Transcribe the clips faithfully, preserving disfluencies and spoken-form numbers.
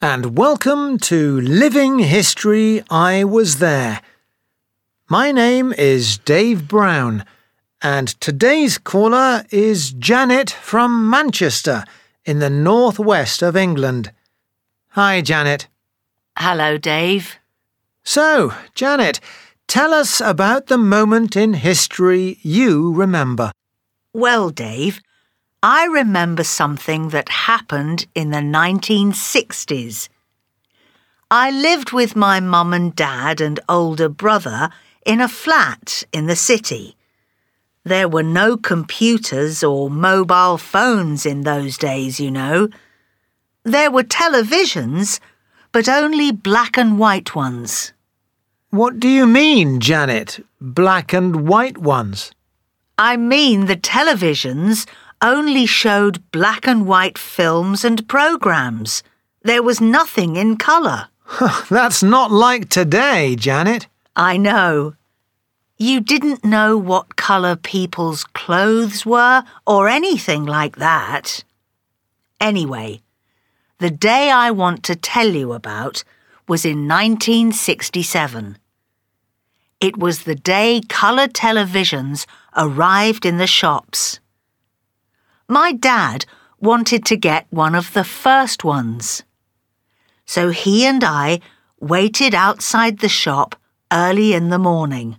and welcome to Living History I Was There. My name is Dave Brown, and today's caller is Janet from Manchester in the northwest of England. Hi, Janet. Hello, Dave. So, Janet, tell us about the moment in history you remember. Well, Dave, I remember something that happened in the nineteen sixties. I lived with my mum and dad and older brother in a flat in the city. There were no computers or mobile phones in those days, you know. There were televisions, but only black and white ones. What do you mean, Janet? Black and white ones? I mean the televisions only showed black and white films and programs. There was nothing in colour. That's not like today, Janet. I know. You didn't know what colour people's clothes were or anything like that. Anyway, the day I want to tell you about was in nineteen sixty-seven. It was the day colour televisions arrived in the shops. My dad wanted to get one of the first ones. So he and I waited outside the shop early in the morning.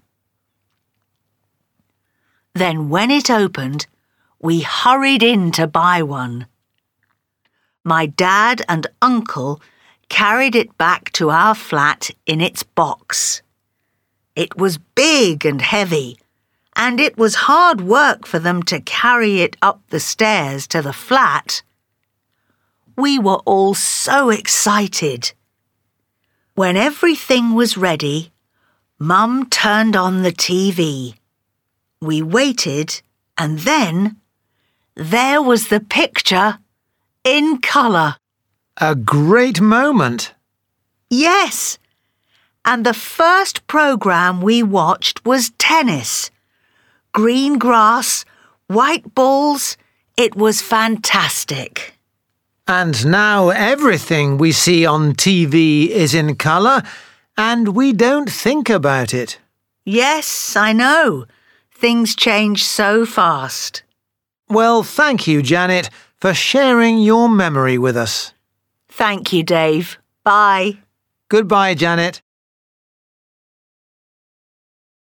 Then when it opened, we hurried in to buy one. My dad and uncle carried it back to our flat in its box. It was big and heavy, and it was hard work for them to carry it up the stairs to the flat. We were all so excited. When everything was ready, Mum turned on the T V. We waited, and then there was the picture in colour. A great moment. Yes, and the first programme we watched was tennis. Green grass, white balls, it was fantastic. And now everything we see on T V is in colour, and we don't think about it. Yes, I know. Things change so fast. Well, thank you, Janet, for sharing your memory with us. Thank you, Dave. Bye. Goodbye, Janet.